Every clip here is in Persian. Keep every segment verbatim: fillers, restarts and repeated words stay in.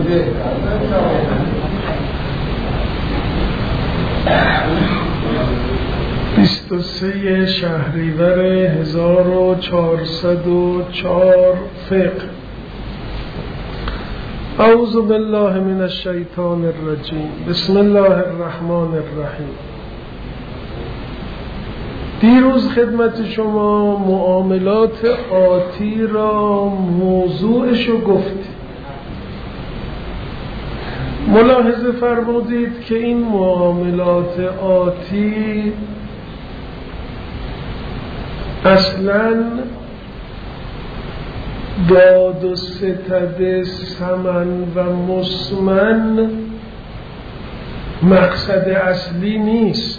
بیست و سه شهریور هزار و چهارصد و چهار فقه. اعوذ بالله من الشیطان الرجیم. بسم الله الرحمن الرحیم. دیروز خدمت شما معاملات آتی را موضوعشو گفتیم. ملاحظه فرمودید که این معاملات آتی اصلاً داد و ستد ثمن و مسمن مقصد اصلی نیست.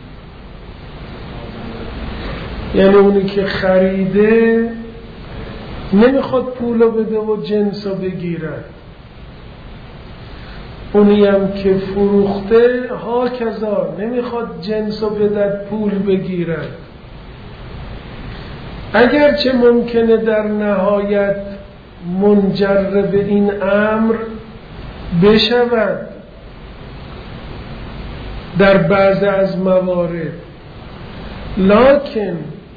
یعنی اونی که خریده نمیخواد پولو بده و جنسو بگیره، اونی هم که فروخته ها کذا نمیخواد جنسو بده پول بگیره. اگرچه ممکنه در نهایت منجر به این امر بشود در بعض از موارد، لکن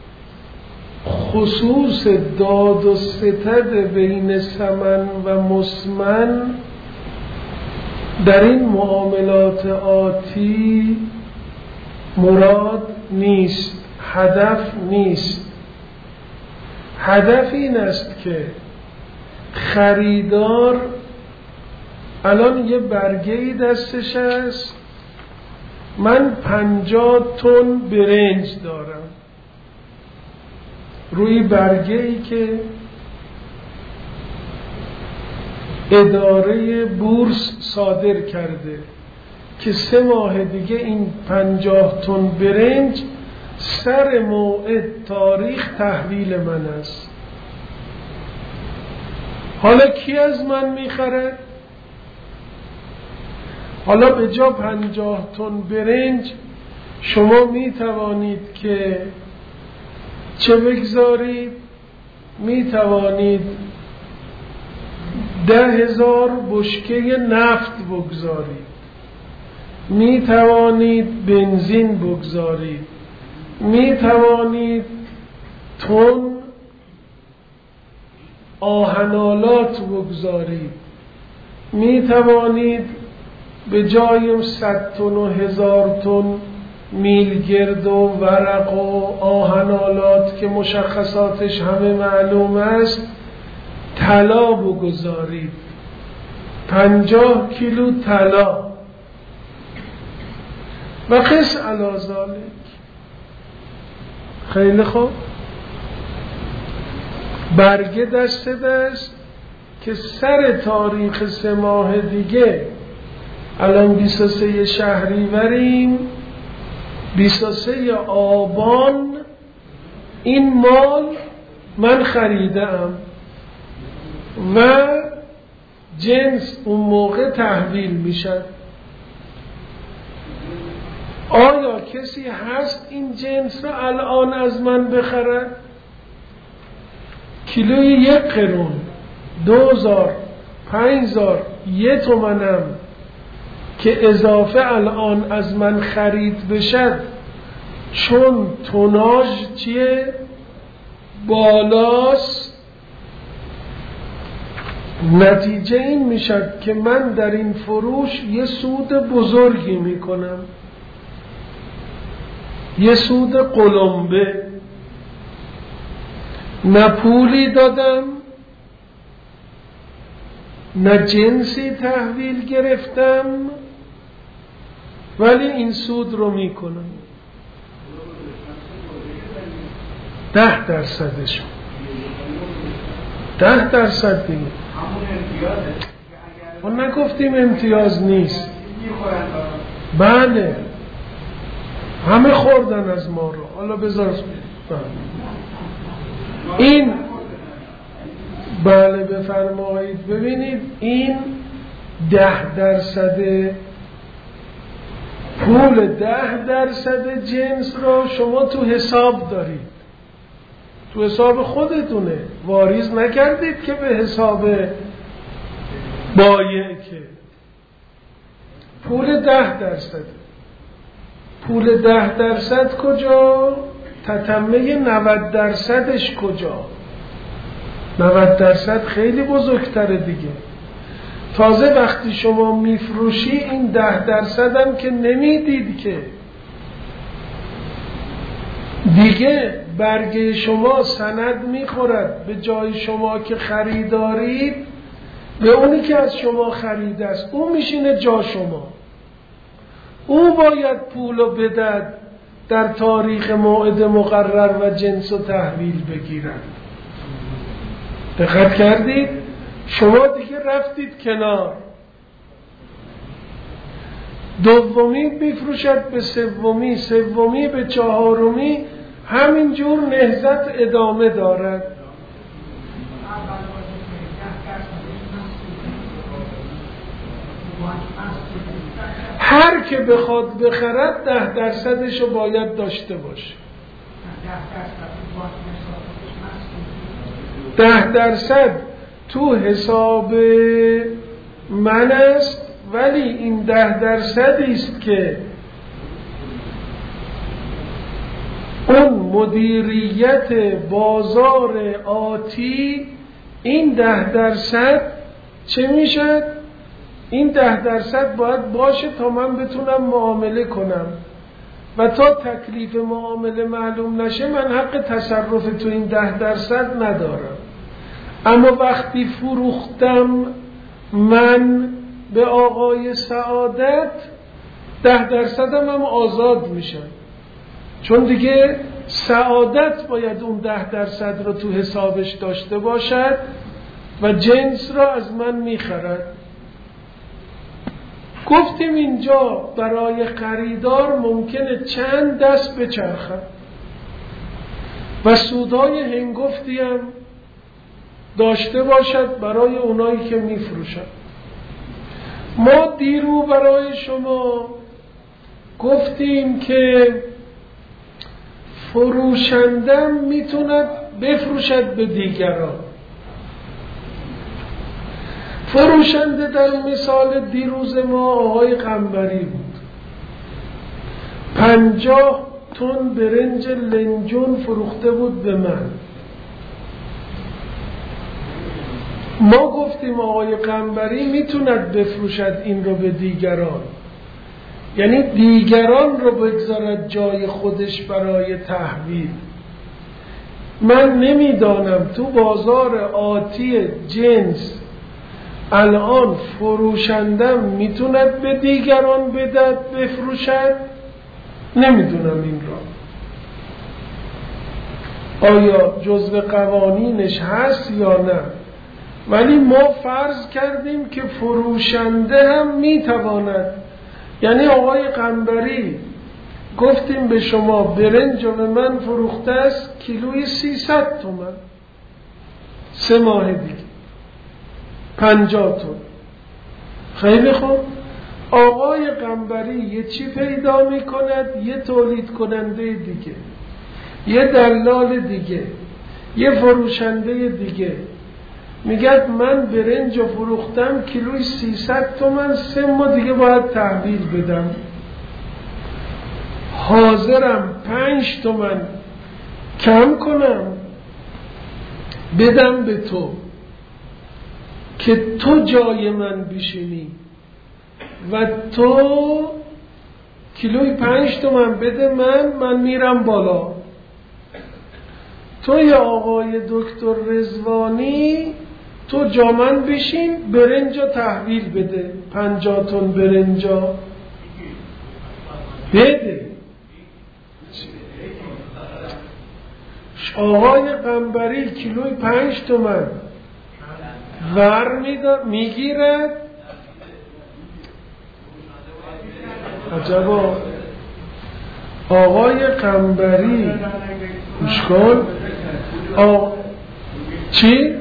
خصوص داد و ستد بین ثمن و مسمن در این معاملات آتی مراد نیست، هدف نیست. هدف این است که خریدار الان یه برگه‌ای دستش است، من پنجاه تن برنج دارم، روی برگه‌ای که اداره بورس صادر کرده که سه ماه دیگه این پنجاه تن برنج سر موعد تاریخ تحویل من است. حالا کی از من میخرد؟ حالا به جا پنجاه تن برنج شما میتوانید که چه بگذارید؟ میتوانید ده هزار بشکه نفت بگذارید، میتوانید بنزین بگذارید، می توانید تن آهنالات بگذارید، می توانید به جای صد تن و هزار تن میلگرد و ورق و آهنالات که مشخصاتش همه معلوم است طلا بگذارید، پنجاه کیلو طلا و قس علی ذالک. خیلی خوب، برگه دست دست که سر تاریخ سه ماه دیگه، الان بیست و سه شهریوریم، بیست و سه آبان این مال من خریدم و جنس اون موقع تحویل میشد. آیا کسی هست این جنس رو الان از من بخرد؟ کیلوی یک قرون، دوزار، پنجزار، یه تومنم که اضافه الان از من خرید بشد، چون توناژ چیه؟ بالاست. نتیجه این میشد که من در این فروش یه سود بزرگی میکنم، یه سود قلمبه. نه پولی دادم، نه جنسی تحویل گرفتم، ولی این سود رو میکنم. ده درصدش، ده درصد دیگه. ما نگفتیم امتیاز نیست. بله همه خوردن از ما رو. حالا بذار این، بله بفرمایید. ببینید این ده درصد پول، ده درصد جنس رو شما تو حساب دارید، تو حساب خودتونه، واریز نکردید که به حساب بایع که پول ده درصد، پول ده درصد کجا؟ تتمه نود درصدش کجا؟ نود درصد خیلی بزرگتره دیگه. تازه وقتی شما میفروشی این ده درصد هم که نمیدید که دیگه برگه شما سند میخورد به جای شما که خریدارید، به اونی که از شما خریده است، اون میشینه جا شما، او باید پولو بدد در تاریخ موعد مقرر و جنس و تحویل بگیرد. دقت کردید؟ شما دیگه رفتید کنار، دومی میفروشد به سومی، سومی به چهارمی، همینجور نهضت ادامه دارد. هر که بخواد بخرد ده درصدش رو باید داشته باشه. ده درصد تو حساب من است، ولی این ده درصدی است که اون مدیریت بازار آتی، این ده درصد چه میشه؟ این ده درصد باید باشه تا من بتونم معامله کنم و تا تکلیف معامله معلوم نشه من حق تصرف تو این ده درصد ندارم. اما وقتی فروختم من به آقای سعادت، ده درصدم هم آزاد میشم، چون دیگه سعادت باید اون ده درصد رو تو حسابش داشته باشد و جنس را از من میخرد. گفتیم اینجا برای خریدار ممکنه چند دست بچرخد و سودای هنگفتی هم داشته باشد برای اونایی که میفروشند. ما دیرو برای شما گفتیم که فروشنده میتوند بفروشد به دیگران. فروشنده در مثال دیروز ما آقای قنبری بود، پنجاه تن برنج لنجون فروخته بود به من. ما گفتیم آقای قنبری میتوند بفروشد این رو به دیگران، یعنی دیگران رو بگذارد جای خودش برای تحویل. من نمیدانم تو بازار آتی جنس الان فروشندم میتوند به دیگران بدد بفروشد، نمیدونم این را آیا جزو قوانینش هست یا نه، ولی ما فرض کردیم که فروشنده هم میتواند. یعنی آقای قنبری گفتیم به شما برنج به من فروخته است کیلوی سیصد تومان، سه ماه دیگه پنجاه تن. خیلی خوب، آقای قنبری یه چی پیدا میکند؟ یه تولید کننده دیگه، یه دلال دیگه، یه فروشنده دیگه، میگه من برنج فروختم کیلوی سیصد تومان، سه ماه دیگه باید تحویل بدم، حاضرم پنج تومان کم کنم بدم به تو که تو جای من بشینی و تو کیلوی پنج تومن بده من، من میرم بالا. تو یا آقای دکتر رضوانی تو جا من بشین، برنجا تحویل بده، پنجاه تن برنجا بده. آقای قنبری کیلوی پنج تومن ور میگیرد. عجبا آقای قنبری گوش کن. آ... چی؟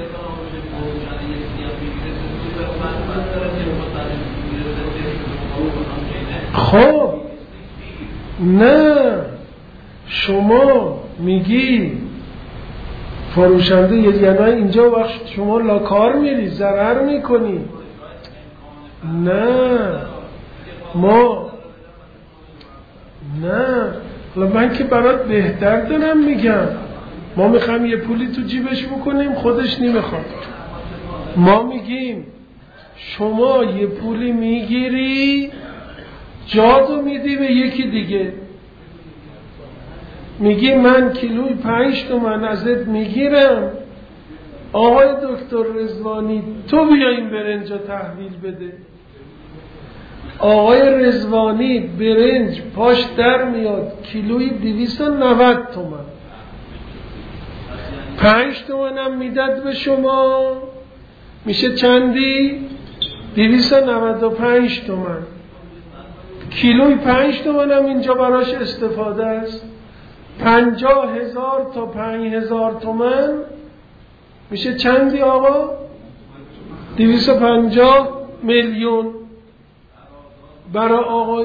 خب نه، شما میگی فروشنده، یعنی اینجا وقت شما لاکار میری، ضرر میکنی. نه ما نه من که برات بهتر دارم میگم، ما میخوام یه پولی تو جیبش بکنیم خودش نمیخواد. ما میگیم شما یه پولی میگیری جادو میدی به یکی دیگه، میگی من کیلوی پنج تومن ازت میگیرم، آقای دکتر رضوانی تو بیا این برنجا تحویل بده. آقای رضوانی برنج پاش در میاد کیلوی دویست و نود تومن، پنج تومن هم میداد به شما، میشه چندی؟ دویست و نود و پنج تومن. کیلوی پنج تومن هم اینجا براش استفاده است. پنجاه هزار تا پنج هزار تومن میشه چندی آقا؟ دویست و پنجاه میلیون. برای آقای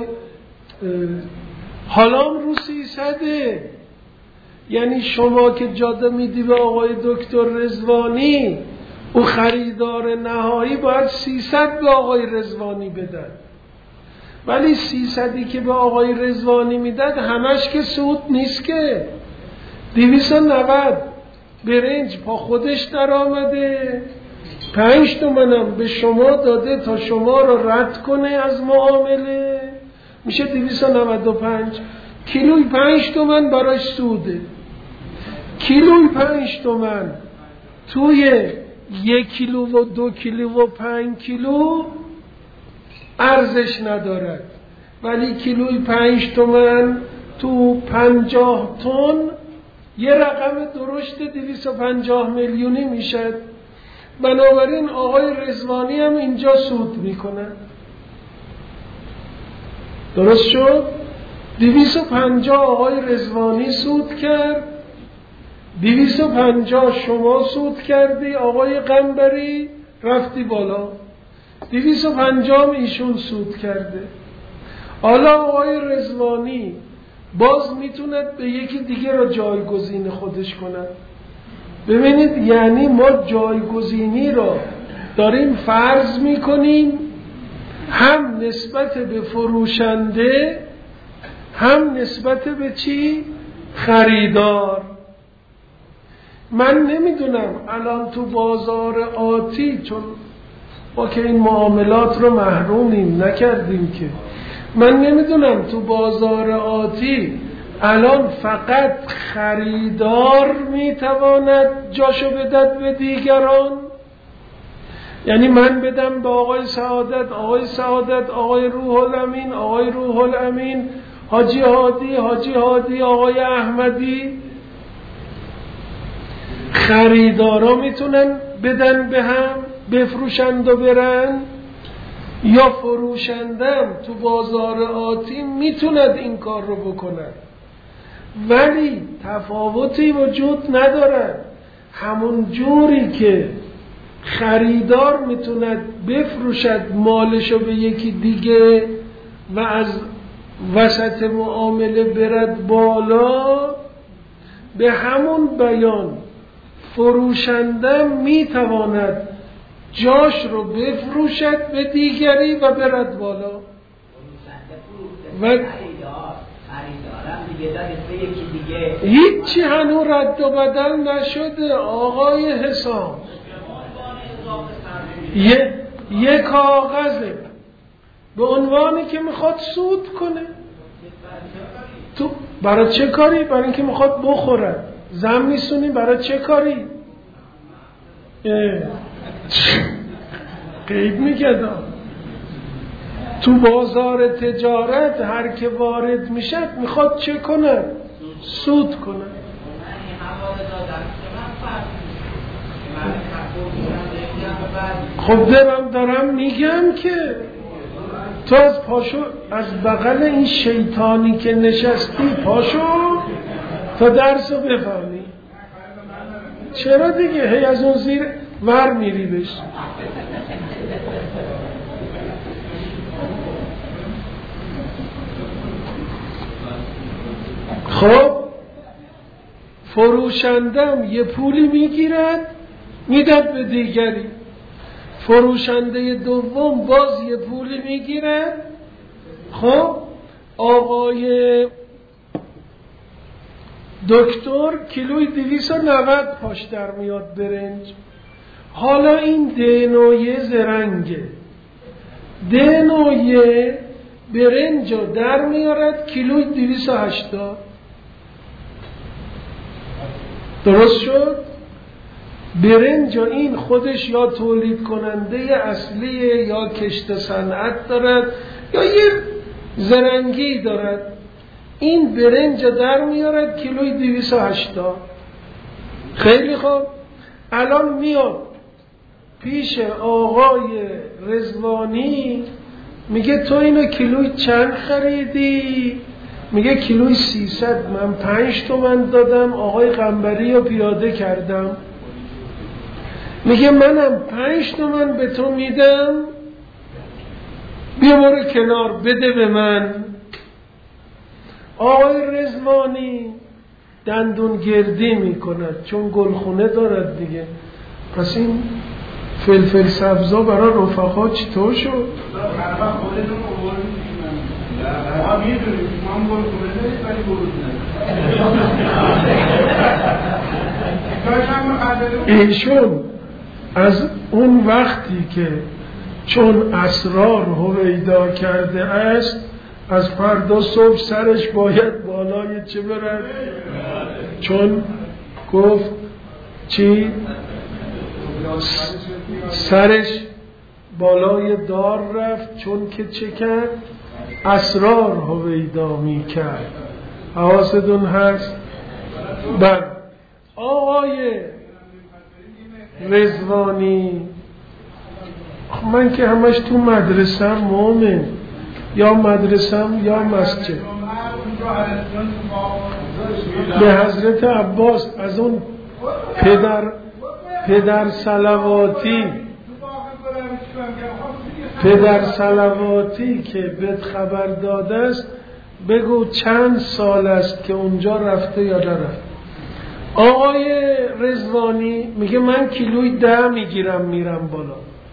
حالا رو سیصده. یعنی شما که جاده میدی به آقای دکتر رضوانی، او خریدار نهایی باید سیصد به آقای رضوانی بدن، ولی سیصدی که به آقای رضوانی میداد همش که سود نیست که. دویست و نود برنج پا خودش در آمده، پنج تومنم به شما داده تا شما رو رد کنه از معامله، میشه دویست و نود و پنج. کیلوی پنج تومن براش سوده. کیلوی پنج تومن توی یک کیلو و دو کیلو و پنج کیلو ارزش ندارد، ولی کیلوی پنج تومن تو پنجاه تن یه رقم درشت دویست و پنجاه میلیونی میشد. بنابراین آقای رضوانی هم اینجا سود میکنه. درست شد؟ دویست و پنجاه آقای رضوانی سود کرد، دویست و پنجاه شما سود کردی آقای قنبری، رفتی بالا، دویست و پنجاه ایشون سود کرده. حالا آقای رضوانی باز میتوند به یکی دیگه را جایگزین خودش کند. ببینید یعنی ما جایگزینی را داریم فرض میکنیم، هم نسبت به فروشنده هم نسبت به چی؟ خریدار. من نمیدونم الان تو بازار آتی، چون ما که این معاملات رو محرومیم نکردیم که، من نمیدونم تو بازار آتی الان فقط خریدار میتواند جاشو بدد به دیگران. یعنی من بدم به آقای سعادت، آقای سعادت آقای روح الامین، آقای روح الامین حاجی هادی، حاجی هادی آقای احمدی. خریدارا میتونن بدن به هم، بفروشند و برن، یا فروشندم تو بازار آتی میتوند این کار رو بکنن، ولی تفاوتی وجود ندارد. همون جوری که خریدار میتوند بفروشد مالشو به یکی دیگه و از وسط معامله برد بالا، به همون بیان فروشنده میتواند جاش رو بفروشد به دیگری و برد بالا. و هیچی هنو رد و بدل نشده آقای حسام. یه یه کاغذه به عنوانی که میخواد سود کنه. تو برای چه کاری؟ برای اینکه میخواد بخوره. زن میسونی برای چه کاری؟ قید میگدم تو بازار تجارت هر که وارد میشد میخواد چه کنه؟ سود کنه. خب دارم دارم میگم که تو از پاشو از بغل این شیطانی که نشستی پاشو تا درس رو بفهمی. چرا دیگه هی از اون زیر ور میری بش. خب فروشندم یه پولی میگیرد میداد به دیگری، فروشنده دوم باز یه پولی میگیره. خب آقای دکتر کیلوی دویست و نود پاش در میاد برنج. حالا این دنویه زرنگه، دنویه برنج رو در میارد کیلوی دویست و هشتاد. درست شد؟ برنج این خودش یا تولید کننده اصلیه یا کشت صنعت دارد یا یه زرنگی دارد. این برنج در میارد کیلوی دویست و هشتاد. خیلی خوب، الان میاد پیش آقای رضوانی میگه تو اینو کیلوی چند خریدی؟ میگه کیلوی سیصد. من پنج تومن دادم آقای قنبری رو پیاده کردم. میگه منم پنج تومن به تو میدم، بیا برو کنار بده به من. آقای رضوانی دندون گردی میکند چون گلخونه دارد دیگه. پس این فلفل سبزا برای رفقا چطور شد؟ ایشون از اون وقتی که چون اسرار هویدا کرده است از فردا صبح سرش باید بالای چه برد؟ چون گفت چی؟ سرش بالای دار رفت چون که چه کرد؟ اسرار هویدا می کرد. حواستون هست؟ بر آقای رضوانی من که همش تو مدرسه مومن یا مدرسم یا مسجد به حضرت عباس از اون پدر پدر صلواتی پدر صلواتی که بهت خبر داده است بگو چند سال است که اونجا رفته یا نرفته. آقای رضوانی میگه من کیلوی ده میگیرم میرم بالا.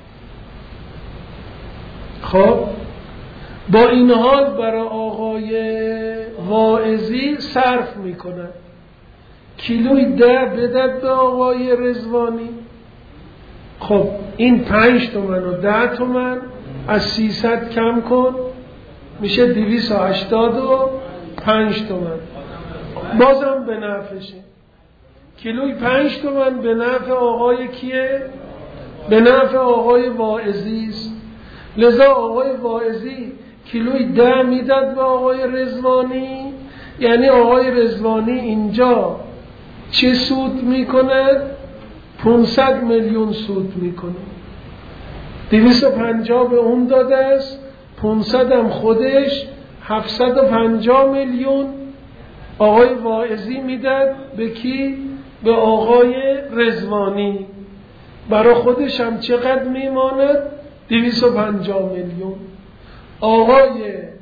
خب با این حال برای آقای واعظی صرف میکنن. کیلوی ده بدد به آقای رضوانی. خب این پنج تومن و ده تومن از سیصد کم کن میشه دویست و هشتاد و پنج تومن. بازم به نفعشه. کیلوی پنج تومن به نفع آقای کیه؟ به نفع آقای واعظی است. لذا آقای واعظی کیلوی ده میداد به آقای رضوانی. یعنی آقای رضوانی اینجا چه سود میکنه؟ پانصد میلیون سود میکنه. دویست و پنجاه به اون داده است، پانصد هم خودش، هفتصد و پنجاه میلیون آقای واعظی میداد به کی؟ به آقای رضوانی. برای خودش هم چقدر میماند؟ دویست و پنجاه میلیون. آقای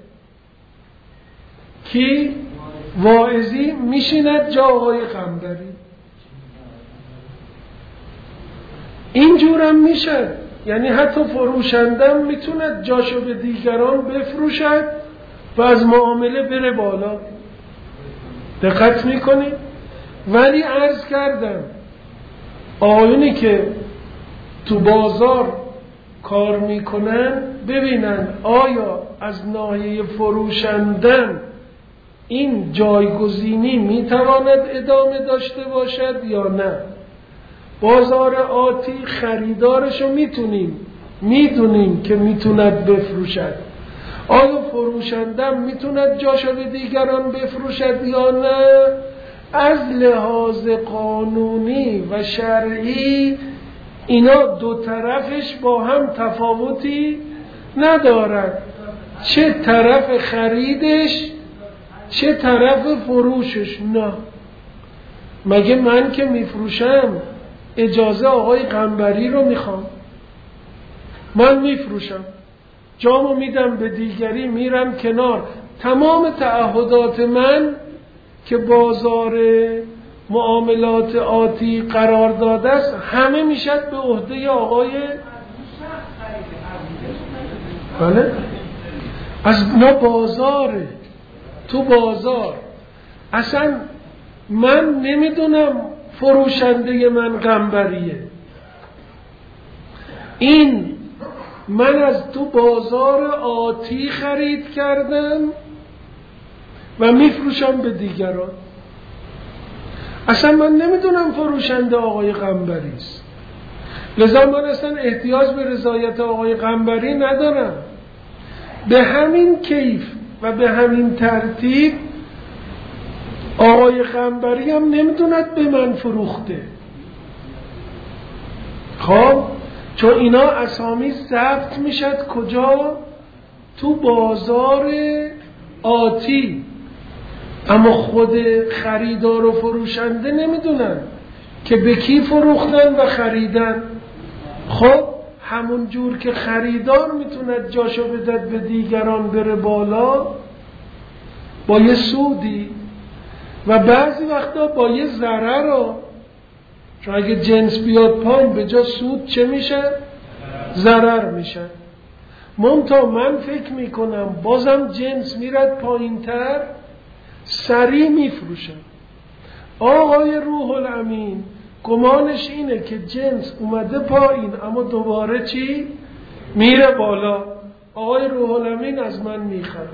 کی؟ واعظی میشیند جا آقای قنبری. اینجورم میشه. یعنی حتی فروشندم میتوند جاشو به دیگران بفروشد و از معامله بره بالا. دقت میکنید؟ ولی عرض کردم آقایونی که تو بازار کار میکنن ببینن آیا از ناحیه فروشندن این جایگزینی میتواند ادامه داشته باشد یا نه. بازار آتی خریدارشو میتونیم میدونیم که میتوند بفروشد. آیا فروشندم میتوند جاشو به دیگران بفروشد یا نه؟ از لحاظ قانونی و شرعی اینا دو طرفش با هم تفاوتی ندارد. چه طرف خریدش چه طرف فروشش. نه، مگه من که میفروشم اجازه آقای قنبری رو میخوام؟ من میفروشم جامو میدم به دیگری میرم کنار. تمام تعهدات من که بازار معاملات آتی قرار داده است همه میشد به عهده آقای بله؟ از اینا بازاره، تو بازار اصلا من نمیدونم فروشنده من قنبریه، این من از تو بازار آتی خرید کردم و میفروشم به دیگران. اصلا من نمیدونم فروشنده آقای قنبری است، لذا من اصلا احتیاج به رضایت آقای قنبری ندارم. به همین کیف و به همین ترتیب آقای قنبری هم نمیدوند به من فروخته. خب چون اینا اسامی ثبت میشد کجا؟ تو بازار آتی، اما خود خریدار و فروشنده نمیدونن که به کی فروختن و خریدن. خب همون جور که خریدار میتوند جاشو بدد به دیگران بره بالا با یه سودی و بعضی وقتا با یه ضرر رو، چون اگه جنس بیاد پایین به جا سود چه میشه؟ ضرر میشه. منتها من فکر میکنم بازم جنس میرد پایین تر، سریع میفروشن. آقای روح الامین گمانش اینه که جنس اومده پایین اما دوباره چی؟ میره بالا. آقای روح الامین از من میخره.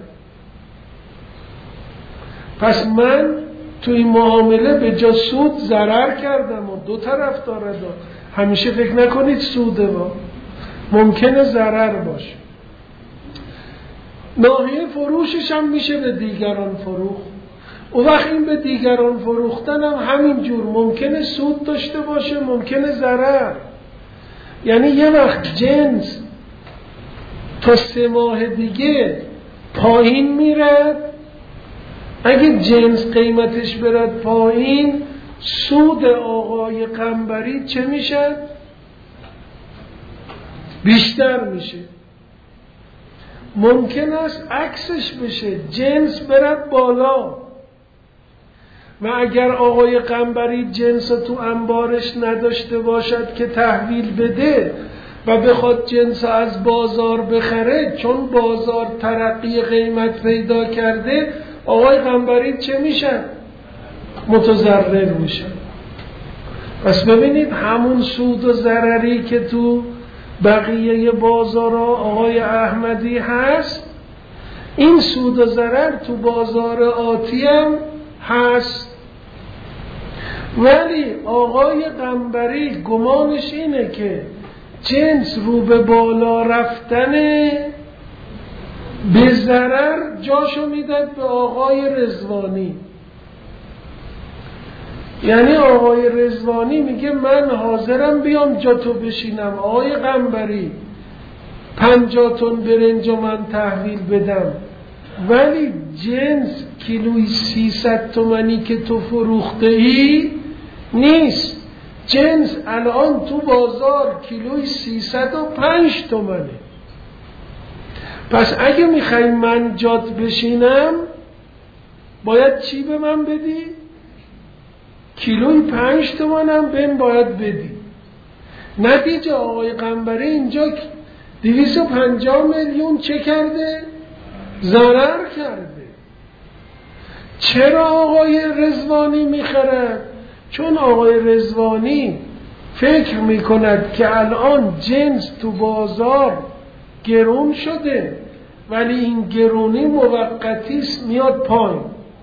پس من تو این معامله به جا سود ضرر کردم و دو طرف داره. همیشه فکر نکنید سوده با ممکنه ضرر باشه. ناحیه فروشش هم میشه به دیگران فروخت. او وقت این به دیگران فروختن هم همین جور ممکنه سود داشته باشه، ممکنه ضرر. یعنی یه وقت جنس تا سه ماه دیگه پایین میرد، اگه جنس قیمتش برد پایین سود آقای قنبری چه میشه؟ بیشتر میشه. ممکن است عکسش بشه، جنس برد بالا و اگر آقای قنبری جنس تو انبارش نداشته باشد که تحویل بده و بخواد جنس از بازار بخره، چون بازار ترقی قیمت پیدا کرده، آقای قنبری چه میشن؟ متضرر میشن. پس ببینید همون سود و ضرری که تو بقیه بازارها آقای احمدی هست، این سود و ضرر تو بازار آتی هم هست. ولی آقای قنبری گمانش اینه که جنس رو به بالا رفتنه، به ضرر جاشو میداد به آقای رضوانی. یعنی آقای رضوانی میگه من حاضرم بیام جا تو بشینم آقای قنبری، پنجاه تن برنج من تحویل بدم، ولی جنس کیلوی سیصد تومانی که تو فروخته ای نیست. جنس الان تو بازار کیلوی سیصد و پنج تومانه. پس اگه میخوای من جات بشینم باید چی به من بدی؟ کیلوی پنج تومانم بهم باید بدی. نتیجه آقای قنبری اینجا دویست و پنجاه میلیون چه کرده؟ ضرر کرده. چرا آقای رضوانی میخرد؟ چون آقای رضوانی فکر میکند که الان جنس تو بازار گرون شده، ولی این گرونی موقتی است، میاد پایین.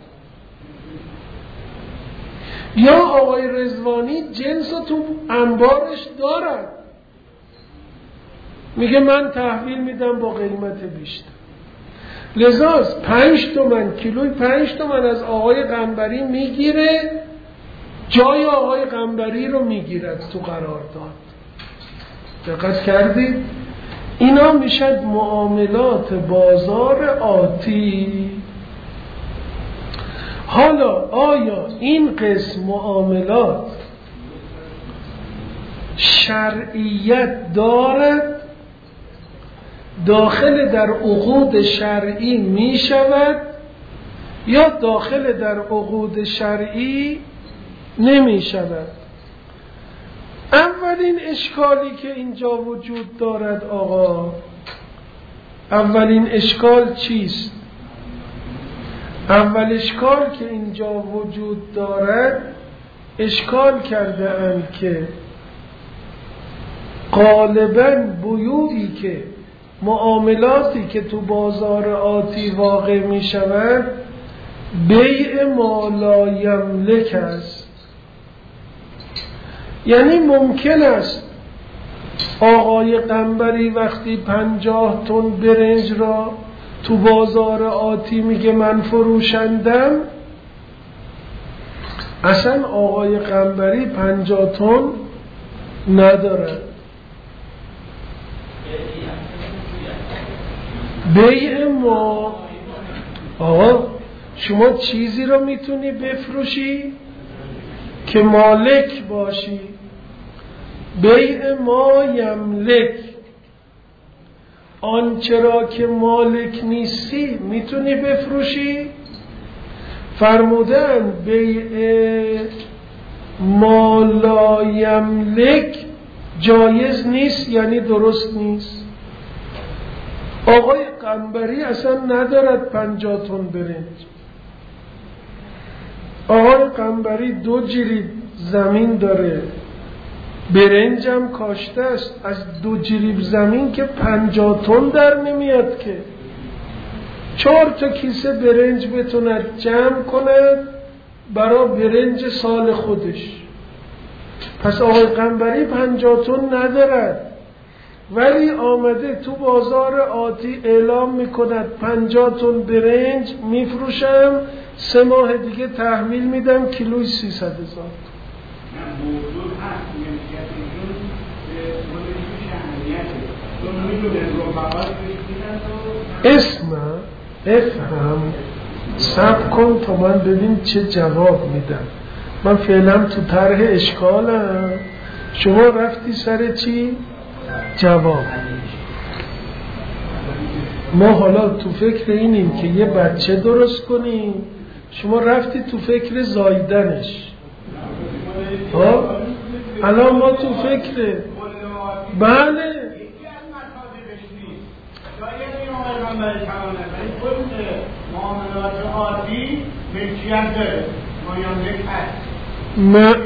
یا آقای رضوانی جنس رو تو انبارش دارد، میگه من تحویل میدم با قیمت بیشتر، لذا پنج تومن کیلوی پنج تومن از آقای قنبری میگیره، جای آقای قنبری رو میگیرد تو قرارداد. دقت کردید؟ اینا میشد معاملات بازار آتی. حالا آیا این قسم معاملات شرعیت دارد؟ داخل در عقود شرعی می شود یا داخل در عقود شرعی نمی شود؟ اولین اشکالی که اینجا وجود دارد آقا، اولین اشکال چیست؟ اول اشکال که اینجا وجود دارد، اشکال کرده اند که غالباً بیوعی که معاملاتی که تو بازار آتی واقع می شود بیع ما لا یملک است. یعنی ممکن است آقای قنبری وقتی پنجاه تن برنج را تو بازار آتی میگه من فروشندم، اصلا آقای قنبری پنجاه تن ندارد. بیع ما، آقا شما چیزی رو میتونی بفروشی که مالک باشی. بیع ما یملک، آنچه را که مالک نیستی میتونی بفروشی. فرمودن بیع ما لا یملک جایز نیست، یعنی درست نیست. آقای قنبری اصلا ندارد پنجاه تن برنج. آقای قنبری دو جریب زمین داره، برنجم کاشته است. از دو جریب زمین که پنجاه تن در نمیاد که. چهار تا کیسه برنج بتوند جمع کند برای برنج سال خودش. پس آقای قنبری پنجاه تن ندارد، ولی آمده تو بازار آتی اعلام میکند پنجاه تن برنج میفروشم، سه ماه دیگه تحویل میدم کیلوی سیصد هزار. اسم افهم صبر کن تا من ببین چه جواب میدم. من فعلا تو طرح اشکالم، شما رفتی سر چی؟ جواب. ما حالا تو فکر اینیم که یه بچه درست کنیم، شما رفتی تو فکر زایدنش. ها الان ما تو فکر بله ما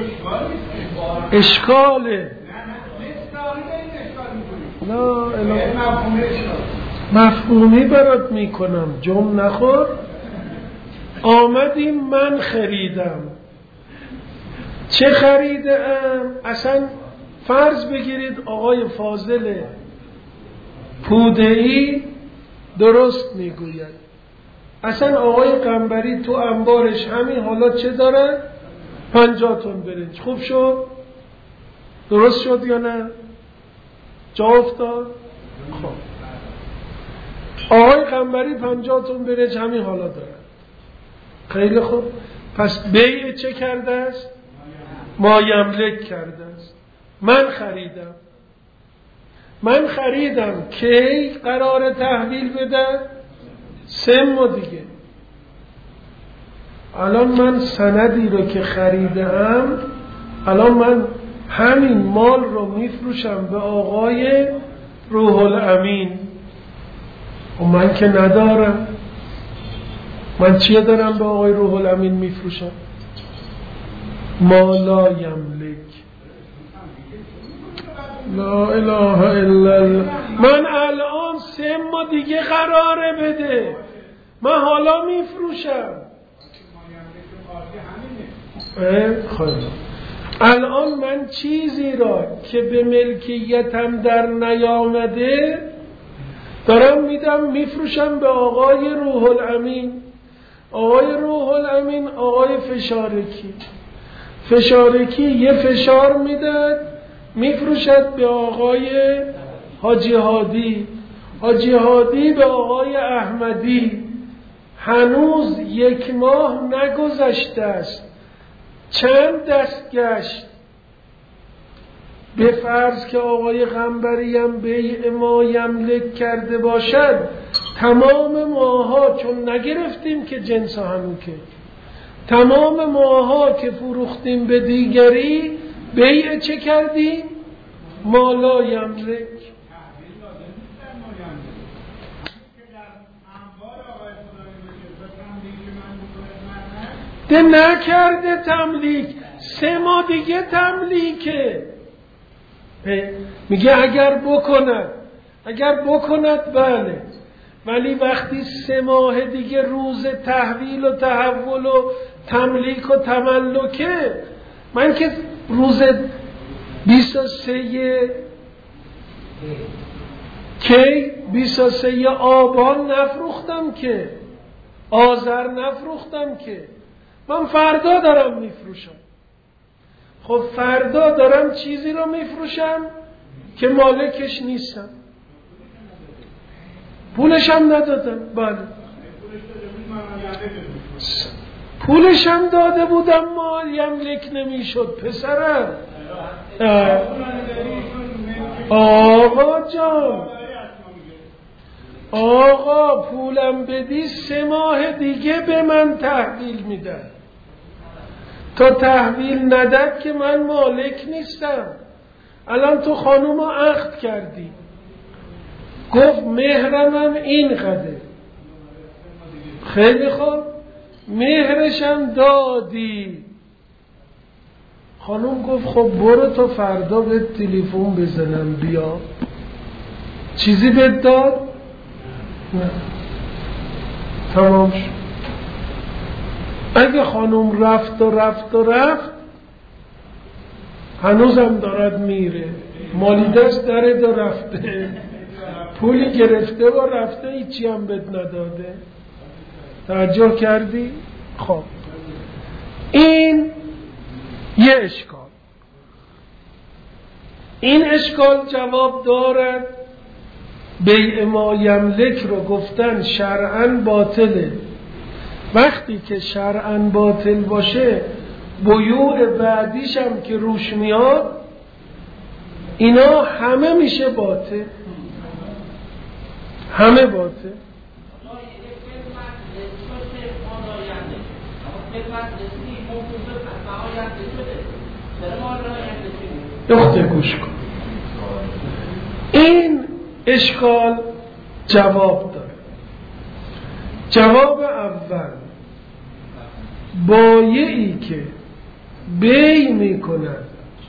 اشکاله نه مفهومی برات میکنم، جمع نخور. آمدیم من خریدم. چه خریدم؟ اصلا فرض بگیرید آقای فاضل پوده‌ای درست میگوید، اصلا آقای قنبری تو انبارش همین حالا چه داره؟ پنجاه تن برنج. خوب شد؟ درست شد یا نه؟ جا افتاد؟ خب آقای قنبری پنجاه تن برنج همین حالا داره. خیلی خوب، پس بیع چه کرده است؟ ما یملک کرده است. من خریدم. من خریدم کی قرار تحویل بدن؟ سه ماه دیگه. الان من سندی رو که خریدم، الان من همین مال رو میفروشم به آقای روح الامین و من که ندارم. من چیه دارم به آقای روح الامین میفروشم؟ ما لا یملک. لا اله الا الله. من الان سه ماه دیگه قراره بده، من حالا میفروشم. خیلی الان من چیزی را که به ملکیتم در نیامده دارم میدم میفروشم به آقای روح الامین. آقای روح الامین آقای فشارکی. فشارکی یه فشار میداد میفروشد به آقای حاجی هادی. حاجی هادی به آقای احمدی. هنوز یک ماه نگذشته است، چند دست گشت. به فرض که آقای قنبری هم بیع ما یملک کرده باشد، تمام ماها چون نگرفتیم که جنس همون که تمام ماها که فروختیم به دیگری بیع چه کردیم؟ ما لا یملک. ده نکرده تملیک، سه ماه دیگه تملیکه. میگه اگر بکند، اگر بکند بله، ولی وقتی سه ماه دیگه روز تحویل و تحول و تملیک و تملکه، من که روز بیست و سه کی بیست و سه آبان نفروختم که، آذر نفروختم که، من فردا دارم میفروشم. خب فردا دارم چیزی رو میفروشم که مالکش نیستم، پولشم ندادم. بله پولشم داده بودم، مال یملک نمیشد پسرم. آقا جان، آقا پولم بدی سه ماه دیگه به من تحویل میدن. تا تحویل ندد که من مالک نیستم. الان تو خانومو عقد کردی، گفت مهرمم این قدره، خیلی خوب، مهرشم دادی. خانوم گفت خب برو تا فردا به تلفن بزنم بیا. چیزی بهت داد؟ نه. تمام شد. اگه خانوم رفت و رفت و رفت، هنوزم دارد میره، مالی دست داره و رفته، پولی گرفته و رفته، هیچی هم بهت نداده. توجه کردی؟ خب این یه اشکال. این اشکال جواب دارد. بیع ما یملک رو گفتن شرعاً باطله. وقتی که شرعاً باطل باشه، بیوع بعدیش هم که روش میاد، اینا همه میشه باطل، همه باطل. نقطه گوش کن. این اشکال جواب داره. جواب اول، بایعی که بیع می کند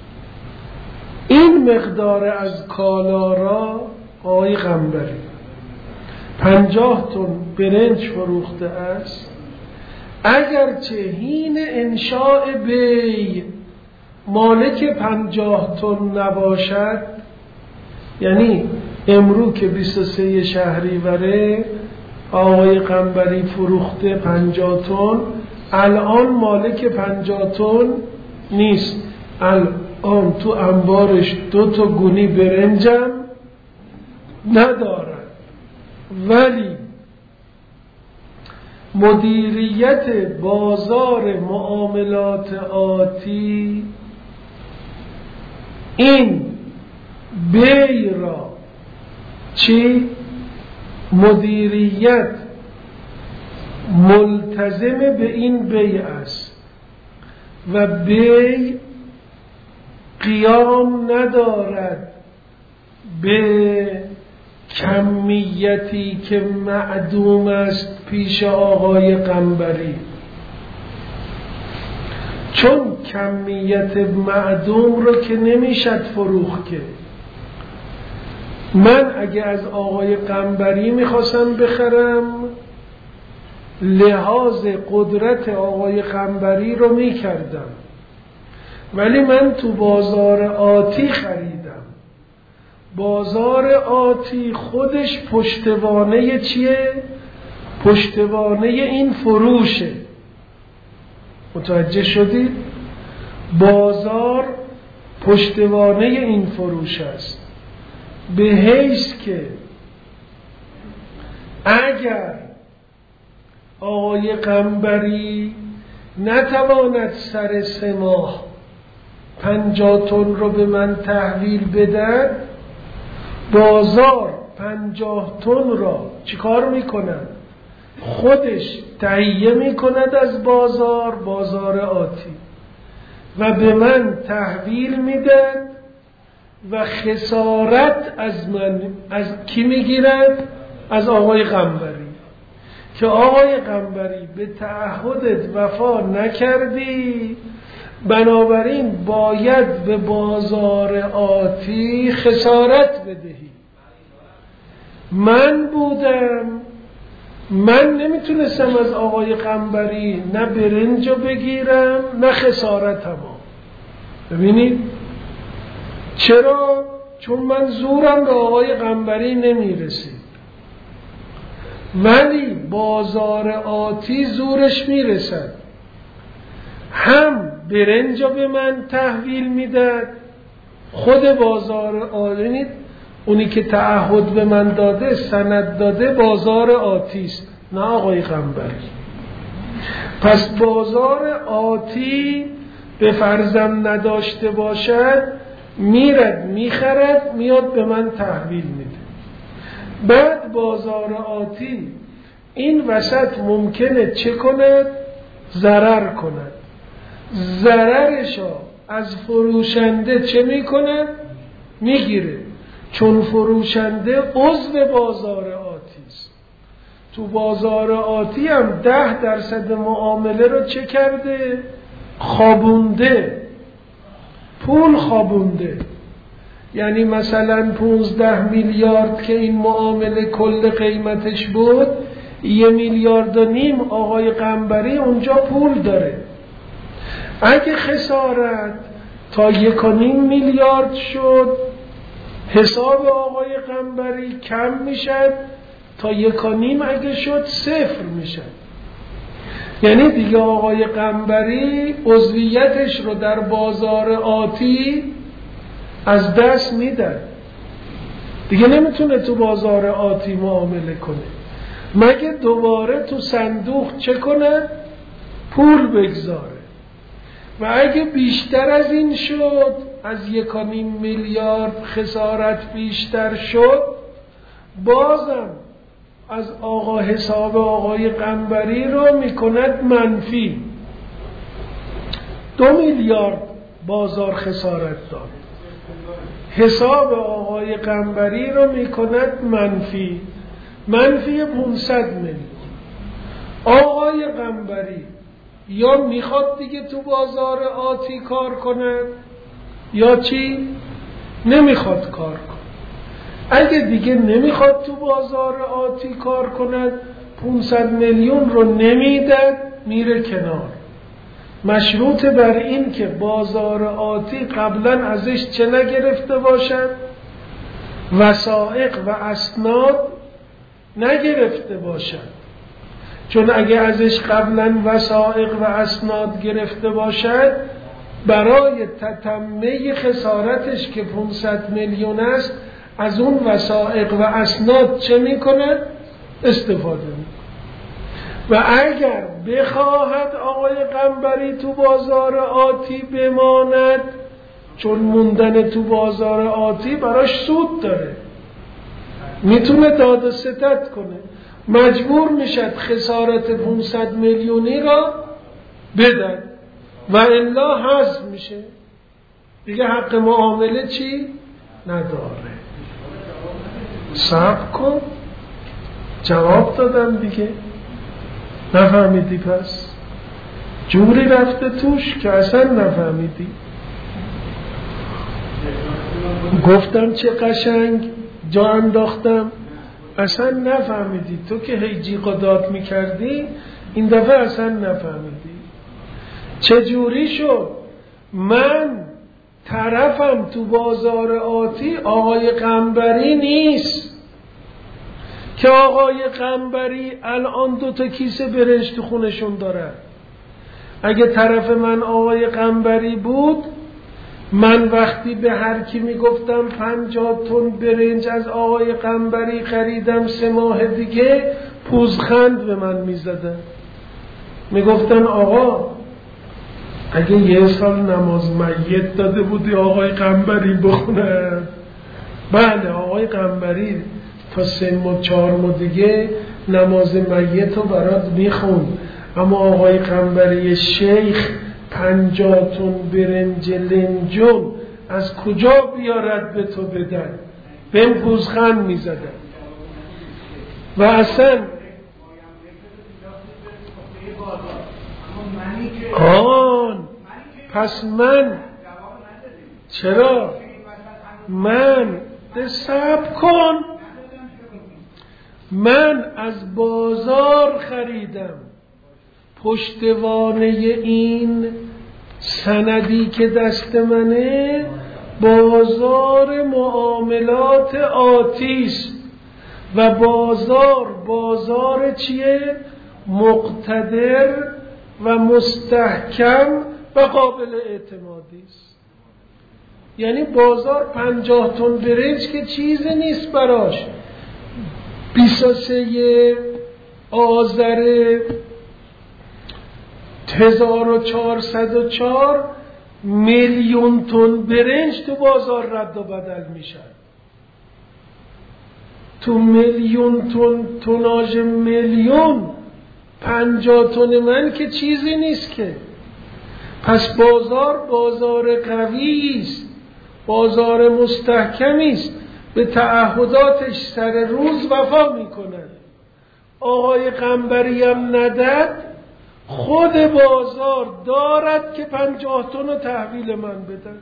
این مقدار از کالا را، آقای قنبری پنجاه تن برنج فروخته است، اگرچه حین انشاء بیع مالک پنجاه تن نباشد، یعنی امرو که بیست و سه شهریوره آقای قنبری فروخته پنجاه تن، الان مالک پنجاه تن نیست، الان تو انبارش دو تا گونی برنجم ندارد، ولی مدیریت بازار معاملات آتی این بیع را چی؟ مدیریت ملتزم به این بیع است و بیع قیام ندارد به کمیتی که معدوم است پیش آقای قنبری، چون کمیت معدوم رو که نمیشد فروخت که. من اگه از آقای قنبری میخواستم بخرم، لحاظ قدرت آقای قنبری رو میکردم، ولی من تو بازار آتی خریدم. بازار آتی خودش پشتوانه چیه؟ پشتوانه این فروشه. متوجه شدید؟ بازار پشتوانه این فروش است، به حیث که اگر آقای قنبری نتواند سر سه ماه پنجاه تن رو به من تحویل بدن، بازار پنجاه تن را چیکار میکنن؟ خودش تهیه میکند از بازار، بازار آتی، و به من تحویل میدن و خسارت از من از کی میگیرد؟ از آقای قنبری. که آقای قنبری به تعهدت وفا نکردی، بنابراین باید به بازار آتی خسارت بدهی. من بودم، من نمیتونستم از آقای قنبری نه برنجو بگیرم نه خسارتمو. ببینید چرا؟ چون من زورم به آقای قنبری نمیرسید، ولی بازار آتی زورش میرسد. هم برنجو به من تحویل میداد، خود بازار آتی، اونی که تعهد به من داده، سند داده، بازار آتی است نه آقای قنبری. پس بازار آتی به فرضم نداشته باشد، میرد میخرد میاد به من تحویل میده. بعد بازار آتی این وسط ممکنه چه کند؟ ضرر کند. ضررشو از فروشنده چه میکنه؟ میگیره، چون فروشنده عضو بازار آتی است. تو بازار آتی هم ده درصد معامله رو چه کرده؟ خوابونده، پول خوابونده. یعنی مثلا پونزده میلیارد که این معامله کل قیمتش بود، یه میلیارد و نیم آقای قنبری اونجا پول داره. اگه خسارت تا یک و نیم میلیارد شد، حساب آقای قنبری کم میشد، تا یک و نیم اگه شد صفر میشد. یعنی دیگه آقای قنبری عضویتش رو در بازار آتی از دست میدن، دیگه نمیتونه تو بازار آتی معامله کنه، مگه دوباره تو صندوق چه کنه؟ پول بگذاره. و اگه بیشتر از این شد، از یک و نیم میلیارد خسارت بیشتر شد، بازم از آقا حساب آقای قنبری رو میکند منفی. دو میلیارد بازار خسارت داد، حساب آقای قنبری رو میکند منفی، منفی پانصد میلیون. آقای قنبری یا میخواد دیگه تو بازار آتی کار کند یا چی؟ نمیخواد کار کند. اگه دیگه نمیخواد تو بازار آتی کار کند، پانصد میلیون رو نمیدد، میره کنار. مشروط بر این که بازار آتی قبلا ازش چه نگرفته باشد؟ وثائق و اسناد نگرفته باشد. چون اگه ازش قبلا وثائق و اسناد گرفته باشد، برای تتمه خسارتش که پانصد میلیون است، از اون وثائق و اسناد چه میکنه؟ استفاده میکنه. و اگر بخواهد آقای قنبری تو بازار آتی بماند، چون موندن تو بازار آتی براش سود داره، میتونه داد و ستد کنه، مجبور میشد خسارت پانصد میلیونی را بدن و الا حذف میشه، دیگه حق معامله چی؟ نداره. صبر کن، جواب دادم دیگه. نفهمیدی؟ پس جوری رفته توش که اصلا نفهمیدی. گفتم چه قشنگ جا انداختم، اصلا نفهمیدی. تو که هی جیغ و داد میکردی، این دفعه اصلا نفهمیدی. چه جوری شد؟ من طرفم تو بازار آتی آقای قنبری نیست که آقای قنبری الان دو تا کیسه برنج تو خونشون داره. اگه طرف من آقای قنبری بود، من وقتی به هر کی میگفتم پنجاه تن برنج از آقای قنبری خریدم سه ماه دیگه، پوزخند به من میزدن، میگفتن آقا اگه یه سال نماز میت داده بودی آقای قنبری بخونه. بله آقای قنبری تا سه ماه چهار ماه دیگه نماز میت رو برات میخون، اما آقای قنبری شیخ پنجاه تن برنج لنجون از کجا بیارد به تو بدن؟ بهم پوزخند میزدن. و اصلا آن پس من چرا من صبر کن، من از بازار خریدم پشتوانه این سندی که دست منه بازار معاملات آتیست و بازار بازار چیه؟ مقتدر و مستحکم و قابل اعتمادی است. یعنی بازار پنجاه تن برنج که چیزی نیست براش. بیست و سه آذر هزار و چهارصد و چهار میلیون تن برنج تو بازار رد و بدل میشن. تو میلیون تن توناژ میلیون پنجاه تن من که چیزی نیست که. پس بازار بازار قوی است، بازار مستحکمی است، به تعهداتش سر روز وفا میکند. آقای قنبری هم ندد، خود بازار دارد که پنجاه تن رو تحویل من بدن،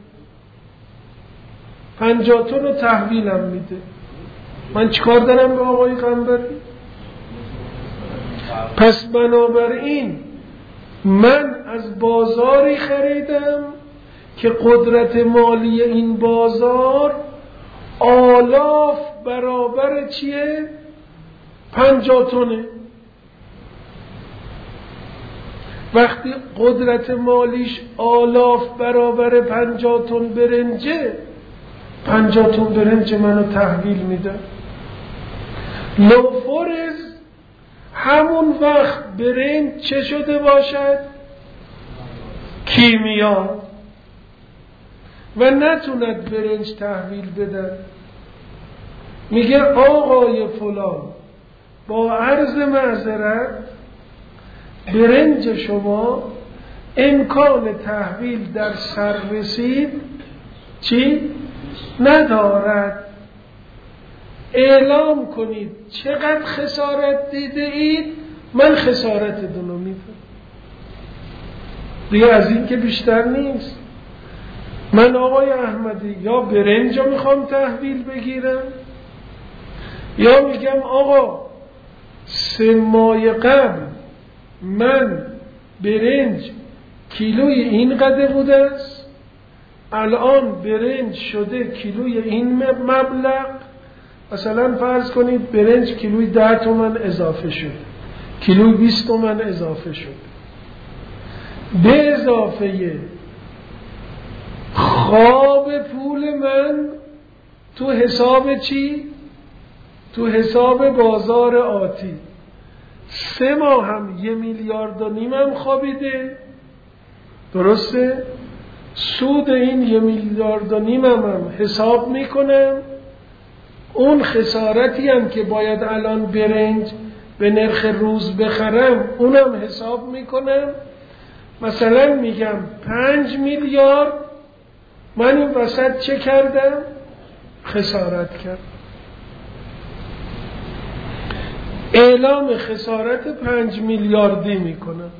پنجاه تن رو تحویلم میده. من چیکار دارم به آقای قنبری؟ پس بنابراین من از بازاری خریدم که قدرت مالی این بازار آلاف برابر چیه؟ پنجاه تنه. وقتی قدرت مالیش آلاف برابر پنجاه تن برنجه، پنجاه تن برنج منو تحویل میده. لوفرز همون وقت برنج چه شده باشد؟ کیمیا، و نتوند برنج تحویل بدن. میگه آقای فلان با عرض معذرت برنج شما امکان تحویل در سر رسید چی؟ ندارد. اعلام کنید چقدر خسارت دیده اید، من خسارت دونو میدم. دیگه از این که بیشتر نیست. من آقای احمدی یا برنج رو میخوام تحویل بگیرم، یا میگم آقا سه ماه قبل من برنج کیلوی این قدر بوده است، الان برنج شده کیلوی این مبلغ. مثلا فرض کنید برنج کیلوی ده تومن اضافه شد، کیلوی بیست تومن اضافه شد، به اضافه خواب پول من تو حساب چی؟ تو حساب بازار آتی. سه ماه هم یه میلیارد و نیم هم خوابیده، درسته؟ سود این یه میلیارد و نیم هم, هم حساب میکنم. اون خسارتی هم که باید الان برنج به نرخ روز بخرم اونم حساب میکنم. مثلا میگم پنج میلیارد من این وسط چه کردم؟ خسارت کردم. اعلام خسارت پنج میلیاردی میکنم.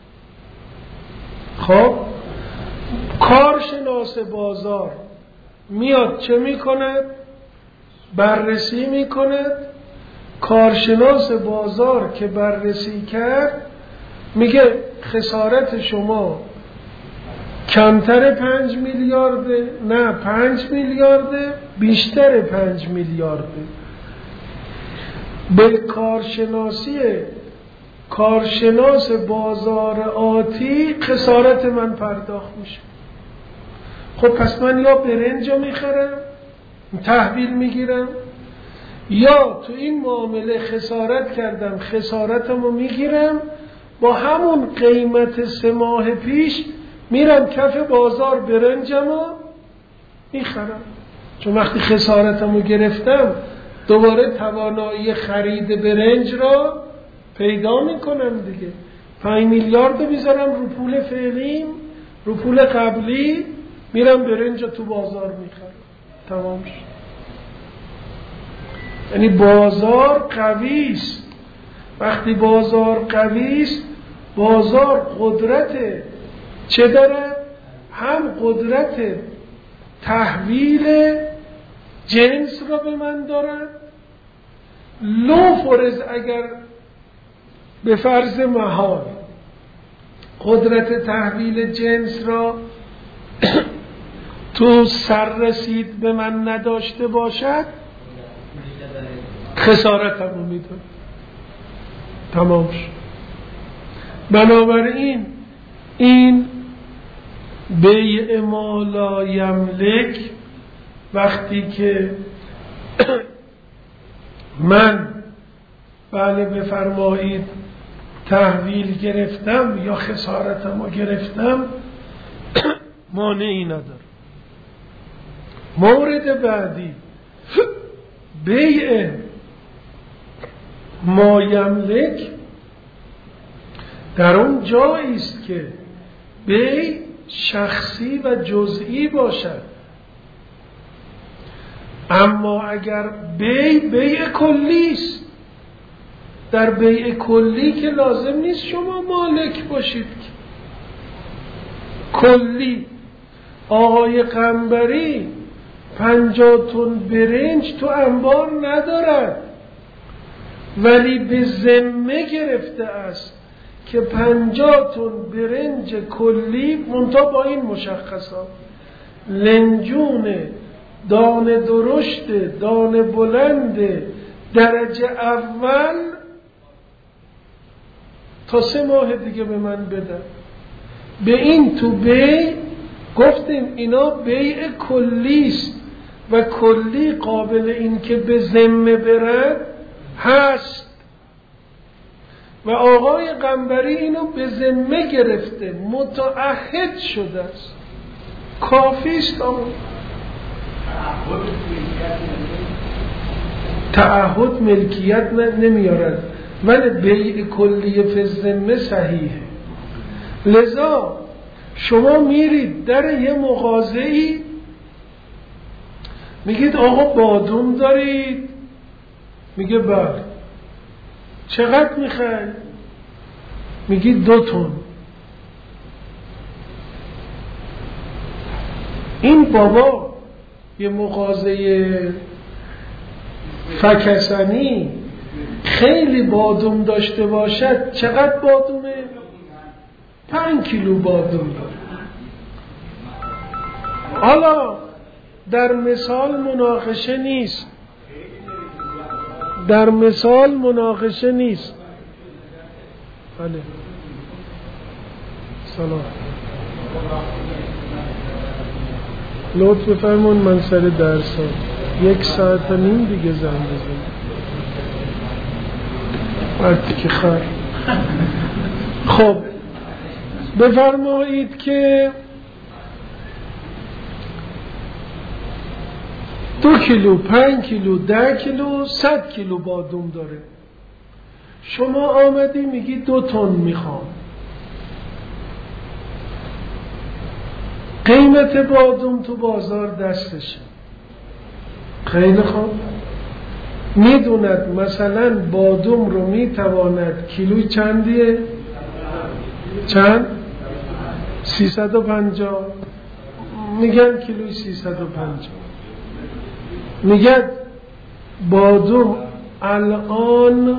خب کارشناس بازار میاد چه میکند؟ بررسی میکند. کارشناس بازار که بررسی کرد میگه خسارت شما کمتر پنج میلیارده، نه پنج میلیارده، بیشتر پنج میلیارده. به کارشناسی کارشناس بازار آتی خسارت من پرداخت میشه. خب پس من یا برنج رو میخرم تحویل میگیرم، یا تو این معامله خسارت کردم خسارتم رو میگیرم، با همون قیمت سه ماه پیش میرم کف بازار برنجم رو میخرم. چون وقتی خسارتم رو گرفتم دوباره توانایی خرید برنج را پیدا میکنم دیگه. پنج میلیارد میذارم رو پول فعلیم، رو پول قبلی، میرم برنج تو بازار میخرم. تمام شد. یعنی بازار قوی است. وقتی بازار قوی است بازار قدرت چه داره؟ هم قدرت تحویل جنس را به من دارد، لو فرض اگر به فرض محال قدرت تحویل جنس را تو سر رسید به من نداشته باشد، خسارت هم میده. تمام شد. بنابراین این بیع ما لا یملک، وقتی که من بله بفرمایید تحویل گرفتم یا خسارتم رو گرفتم، مانعی نداره. مورد بعدی بیع ما یملک در اون جایی است که بیع شخصی و جزئی باشد. اما اگر بیع بیع کلی است، در بیع کلی که لازم نیست شما مالک باشید. کلی آقای قنبری پنجاه تن برنج تو انبار ندارد، ولی به ذمه گرفته است که پنجاه تن برنج کلی منتها با این مشخصات: لنجون، دانه درشت، دانه بلند، درجه اول، تا سه ماه دیگه به من بدن. به این تو بیع گفتیم اینا بیع کلی است و کلی قابل این که به ذمه برد هست و آقای قنبری اینو به ذمه گرفته، متعهد شده است. کافی است. تعهد ملکیت نمیارد، ولی بیع کلی فی الذمه صحیحه. لذا شما میرید در یه مغازه‌ای میگید آقا بادوم دارید؟ میگه بله. چقدر میخوای؟ میگید دو تن. این بابا یه مغازه فکسنی خیلی بادوم داشته باشد، چقدر بادومه؟ پنج کیلو بادوم داره. حالا در مثال مناقشه نیست، در مثال مناقشه نیست. بله سلام، لطف بفرمون من سر درسم یک ساعت و نیم دیگه زنگ بزنم. وقتی که خیر. خب بفرمایید که دو کیلو، پنج کیلو، ده کیلو، صد کیلو بادوم داره. شما آمدی میگی دو تن میخوام. قیمت بادوم تو بازار دستشه. خیلی خوب. میدوند مثلا بادوم رو میتواند کیلوی چندیه؟ چند؟ سیصد و پنجاه. میگن کیلوی سیصد و پنجاه. میگن بادوم الان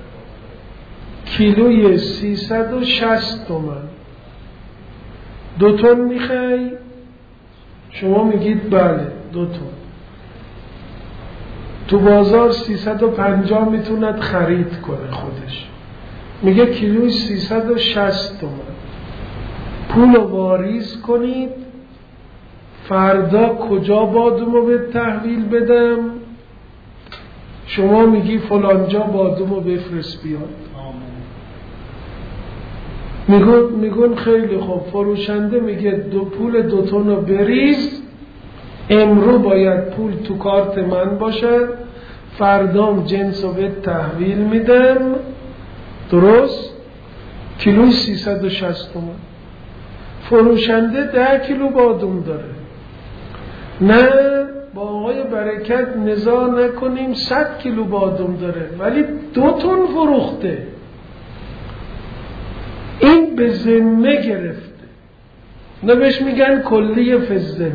کیلوی سیصد و شصت تومن. دو تن میخوای؟ شما میگید بله دو تن. تو بازار سیصد و پنجاه میتوند خرید کنه خودش. میگه کیلوی سیصد و شصت تومن. پول رو واریز کنید، فردا کجا بادومو به تحویل بدم؟ شما میگی فلانجا بادومو بفرست بیاد. میگون میگون خیلی خوب. فروشنده میگه دو پول دو تن رو بریز، امرو باید پول تو کارت من باشه، فردام جنس رو به تحویل میدم. درست؟ کیلوی سیصد و شصت تومن. فروشنده ده کیلو بادوم داره. نه با آقای برکت نزاع نکنیم، صد کیلو بادوم داره ولی دو تن فروخته. این به ذمه گرفته، نه بهش میگن کلیه فی الذمه.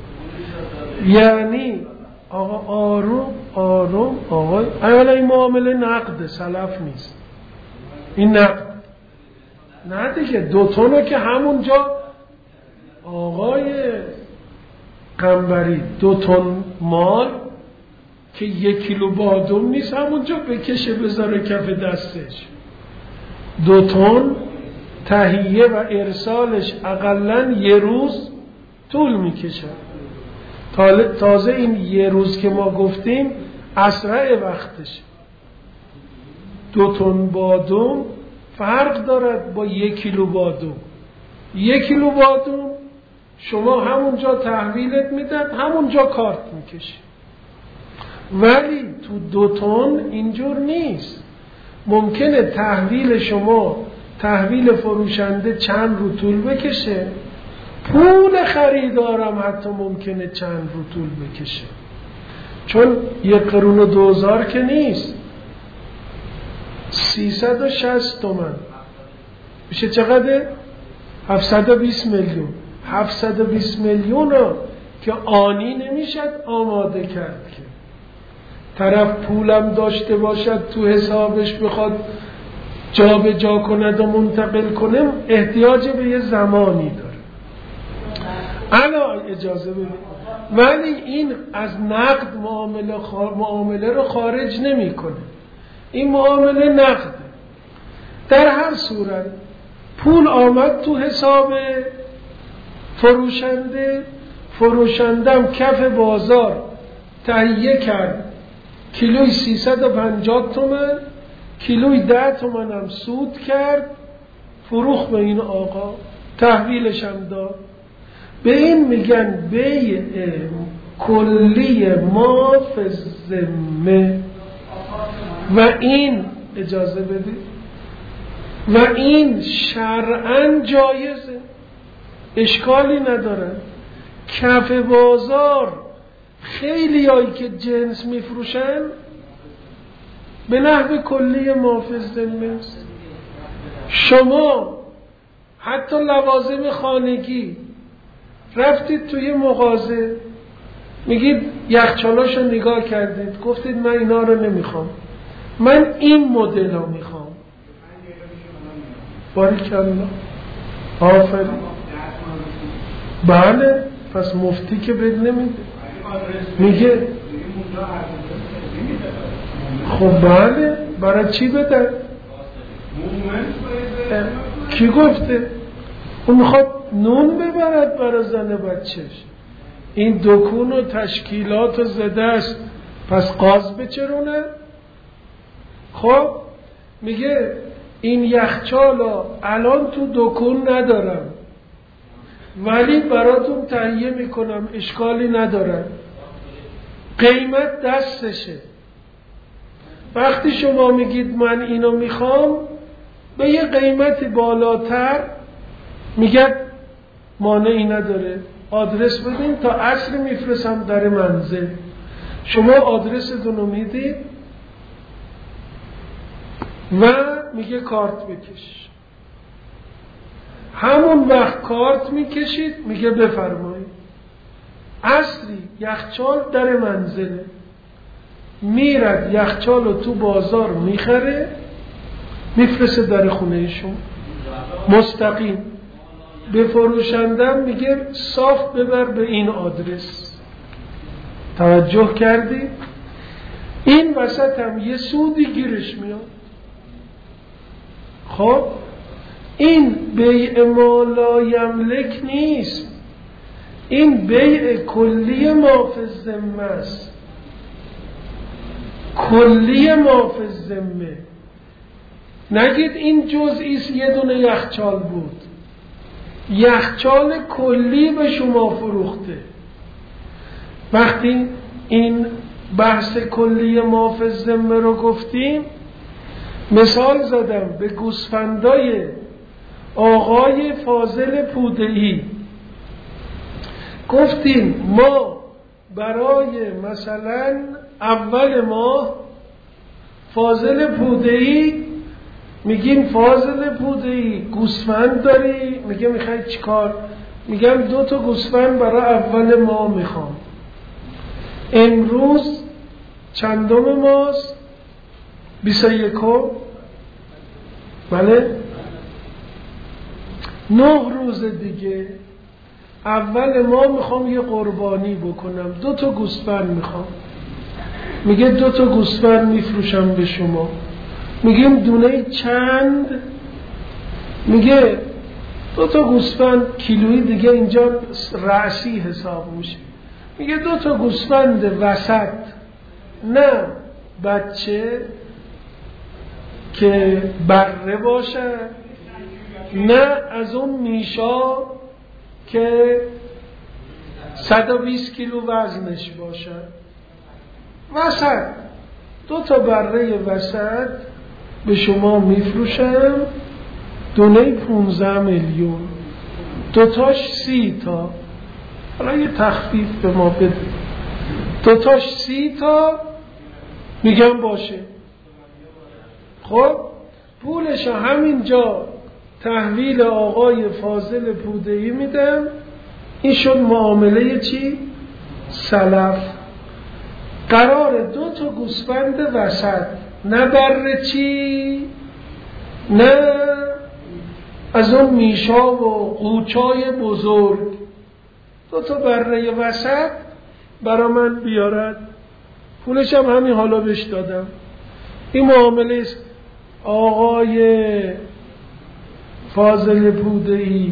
یعنی آقا آروم آروم آقا، اولا این معامله نقده، سلف نیست، این نقد نه دیگه. دو تونو که همونجا آقای قنبری دو تن مال که یک کیلو بادوم نیست همونجا بکشه بذاره کف دستش. دو تن تهیه و ارسالش اقلن یه روز طول میکشه. تازه این یه روز که ما گفتیم اسرع وقتش. دو تن بادوم فرق دارد با یک کیلو بادوم. یک کیلو بادوم شما همونجا تحویلت میدن، همونجا کارت میکشی. ولی تو دو تن اینجور نیست. ممکنه تحویل شما، تحویل فروشنده چند رو طول بکشه، پول خریدارم حتی ممکنه چند رو طول بکشه، چون یک قرون و دوزار که نیست، سیصد و شصت تومن میشه چقدر؟ هفتصد و بیست میلیون. هفتصد و بیست میلیون رو که آنی نمیشد آماده کرد که طرف پولم داشته باشد تو حسابش بخواد جا به جا کند و منتقل کنه، احتیاج به یه زمانی داره. الان اجازه بدید، ولی این از نقد معامله, خار... معامله رو خارج نمی کنه. این معامله نقده. در هر صورت پول آمد تو حساب فروشنده، فروشندم کف بازار تهیه کرد کیلوی سیصد و پنجاه تومن، کیلوی ده تومن هم سود کرد، فروخت به این آقا، تحویلش هم داد. به این میگن بیع کلی ما فی الذمه. و این اجازه بدید، و این شرعاً جایزه، اشکالی نداره. کف بازار خیلی هایی که جنس میفروشن به نحو کلی ما فی الذمه است. شما حتی لوازم خانگی رفتید توی مغازه، میگید یخچالاشو نگاه کردید، گفتید من اینا رو نمیخوام، من این مدل رو میخوام. باریکالله، آفرین. بله، پس مفتی که بد نمیده، میگه خب بله، برای چی بده؟ کی گفته؟ اون میخواد نون ببرد برای زن بچهش. این دکون و تشکیلات و زده است، پس قاز بچرونه. خب میگه این یخچالا الان تو دکون ندارم ولی براتون تهیه میکنم، اشکالی نداره، قیمت دستشه. وقتی شما میگید من اینو میخوام به یه قیمت بالاتر، میگه مانعی نداره، آدرس بدین تا عصر میفرستم در منزل. شما آدرستون رو میدید و میگه کارت بکش. همون وقت کارت میکشید، میگه بفرمایید. عصری یخچال در منزله، میرد یخچال رو تو بازار میخره، میفرسته در خونه شما مستقیم. به فروشندم میگه صاف ببر به این آدرس. توجه کردی؟ این وسط هم یه سودی گیرش میاد. خب این بیع ما لا یملک نیست، این بیع کلی ما فی الذمه است. کلی ما فی الذمه. نگید این جزئیست، یه دونه یخچال بود، یخچال کلی به شما فروخته. وقتی این بحث کلی ما فی الذمه رو گفتیم، مثال زدم به گوسفندای آقای فاضل پوده‌ای، گفتیم ما برای مثلا اول ماه فاضل پوده‌ای میگیم فاضل پوده‌ای گوسفند داری؟ میگه میخوای چیکار؟ میگم دو تا گوسفند برای اول ماه میخوام. امروز چندم ماست؟ بیست و یکم. بله؟ نه روز دیگه اول ماه میخوام یه قربانی بکنم، دو تا گوسفند میخوام. میگه دو تا گوسفند میفروشم به شما. میگیم دونه چند؟ میگه دو تا گوسفند کیلویی دیگه اینجا رأسی حساب میشه. میگه دو تا گوسفند وسط، نه بچه که بره باشه، نه از اون میشا که صد و بیست کیلو وزنش باشه، وسط دو تا بره وسط به شما میفروشم، دونه پونزده میلیون، دوتاش سی تا. حالا یه تخفیف به ما بده، دوتاش سی تا. میگم باشه. خب پولش همینجا تحویل آقای فاضل پوده‌ای میدم. این شد معامله چی؟ سلف. قرار دو تا گوسفند وسط، نه بره چی؟ نه از اون میشا و قوچای بزرگ، دو تا بره وسط برا من بیارد. پولش هم همین حالا بهش دادم. این معامله است. آقای فاضل پوده‌ای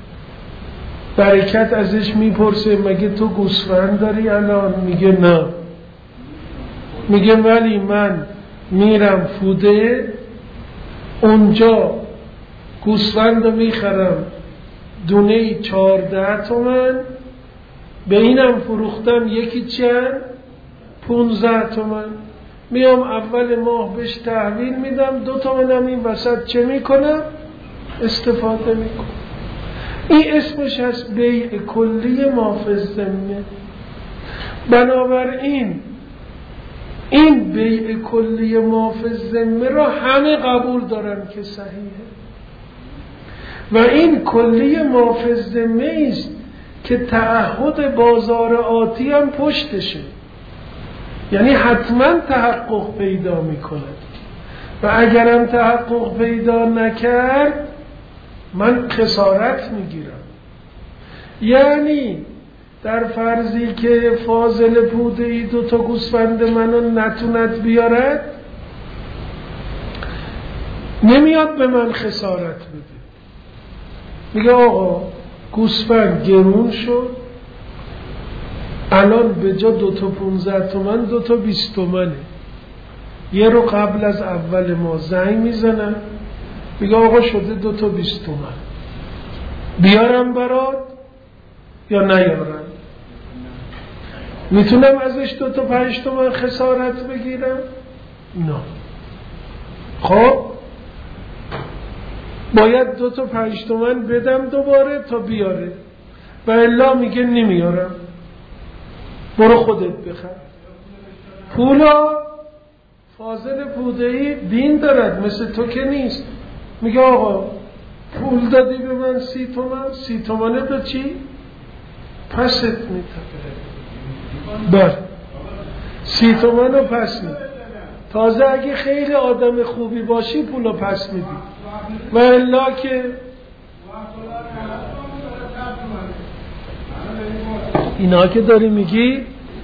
برکت ازش میپرسه مگه تو گوسفند داری الان؟ میگه نه. میگه ولی من میرم فوده، اونجا گوسفند رو میخرم دونه چارده تومن، به اینم فروختم یکی چند؟ پونزده تومن. میام اول ماه بهش تحویل میدم، دو تومنم این وسط چه میکنم؟ استفاده میکنم. این اسمش هست بیع کلی ما فی الذمه. بنابراین این بیع کلی ما فی الذمه را همه قبول دارن که صحیحه و این کلی ما فی الذمه است که تعهد بازار آتی هم پشتشه، یعنی حتما تحقق پیدا میکنه و اگرم تحقق پیدا نکرد من خسارت میگیرم. یعنی در فرضی که فاضل پوده‌ای دو تا گوسفند منو نتوند بیارد، نمیاد به من خسارت بده. میگه آقا گوسفند گرون شد، الان به جا دو تا پونزده تومن دو تا بیست تومنه. یه رو قبل از اول ما زنگ میزنن، میگه آقا شده دو تا بیست تومن، بیارم برات یا نیارم؟ میتونم ازش دو تا پنج تومن خسارت بگیرم؟ نه. خب باید دو تا پنج تومن بدم دوباره تا بیاره و الا میگه نمیارم، برو خودت بخر. پولا فاضل پوده‌ای دین دارد، مثل تو که نیست. میگه آقا پول دادی به من سی تومن، سی تومنه دو چی؟ پست میتم بر سی تومن رو پس میدی. تازه اگه خیلی آدم خوبی باشی پول رو پس میدی و الا که اینا که داری میگی.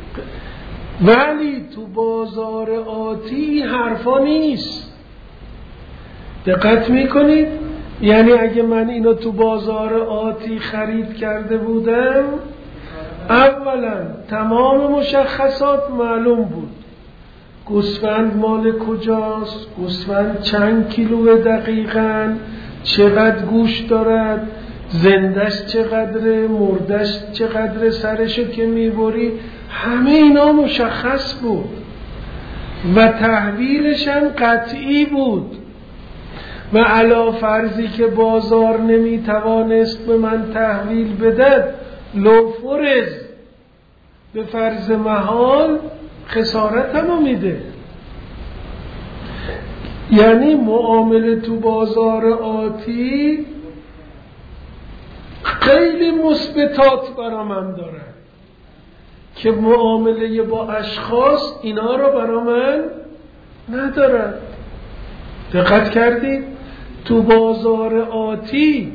ولی تو بازار آتی حرفا نیست. دقت میکنید؟ یعنی اگه من اینو تو بازار آتی خرید کرده بودم، اولا تمام مشخصات معلوم بود. گوسفند مال کجاست، گوسفند چند کیلو دقیقاً، چقدر گوش دارد، زندش چقدره، مردش چقدره، سرشو که میبری، همه اینا مشخص بود و تحویلش هم قطعی بود. و علا فرضی که بازار نمیتوانست به من تحویل بدهد، لو فرض به فرض محال خسارت هم میده. یعنی معامله تو بازار آتی خیلی مثبتات برا من داره که معامله با اشخاص اینا رو برا من ندارن. دقت کردید؟ تو بازار آتی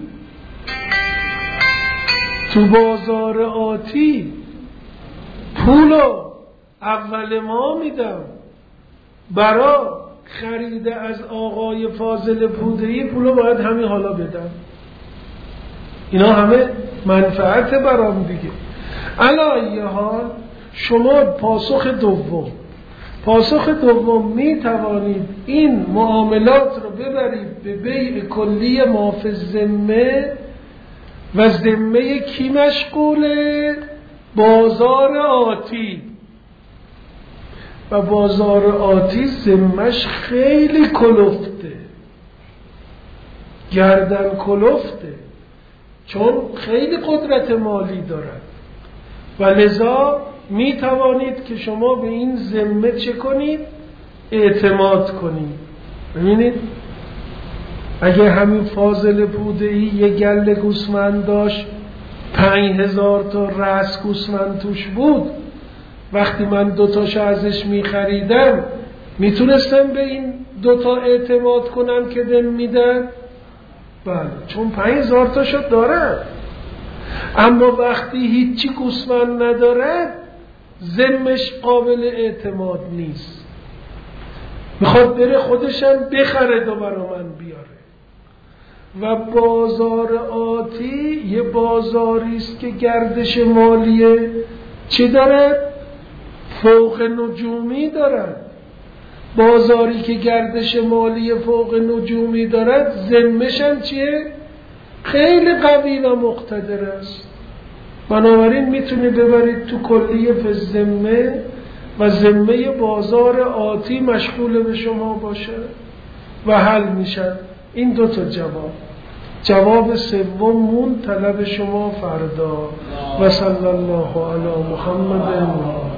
تو بازار آتی پولو اول ما میدم، برا خرید از آقای فاضل پوده‌ای پولو باید همین حالا بدم. اینا همه منفعت برام دیگه. علی حال شما پاسخ دوم پاسخ دوم می توانید این معاملات رو ببرید به بیع کلی ما فی الذمه و ذمه کی مشغوله؟ بازار آتی. و بازار آتی ذمه‌اش خیلی کلفته، گردن کلفته، چون خیلی قدرت مالی دارد و لذا می توانید که شما به این ذمه چه کنید؟ اعتماد کنید. ببینید اگه همین فاضل پوده‌ای یه گله گوسفند داشت، پنج هزار تا رأس گوسفند توش بود، وقتی من دوتاشو ازش می خریدم میتونستم به این دوتا اعتماد کنم که دم میدن؟ بله، چون پنج هزار تاشو دارن. اما وقتی هیچی گوسفند نداره ذمش قابل اعتماد نیست، میخواد بره خودشم بخره و برا من بیاره. و بازار آتی یه بازاری است که گردش مالیه چی داره؟ فوق نجومی دارد. بازاری که گردش مالی فوق نجومی دارد ذمش هم چیه؟ خیلی قوی و مقتدر است. بنابراین میتونی ببرید تو کلیه فی الذمه و ذمه بازار آتی مشغول به شما باشه و حل میشن. این دو تا جواب. جواب سومون طلب شما فردا. و صلی الله علی محمد.